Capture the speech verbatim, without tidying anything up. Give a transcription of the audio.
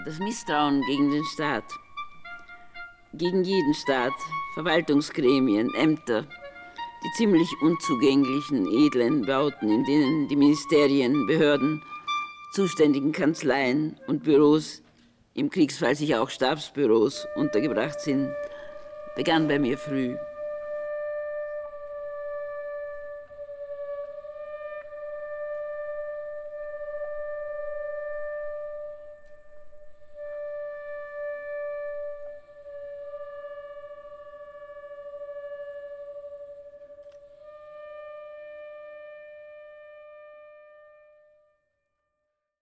Das Misstrauen gegen den Staat, gegen jeden Staat, Verwaltungsgremien, Ämter, die ziemlich unzugänglichen, edlen Bauten, in denen die Ministerien, Behörden, zuständigen Kanzleien und Büros, im Kriegsfall sicher auch Stabsbüros, untergebracht sind, begann bei mir früh.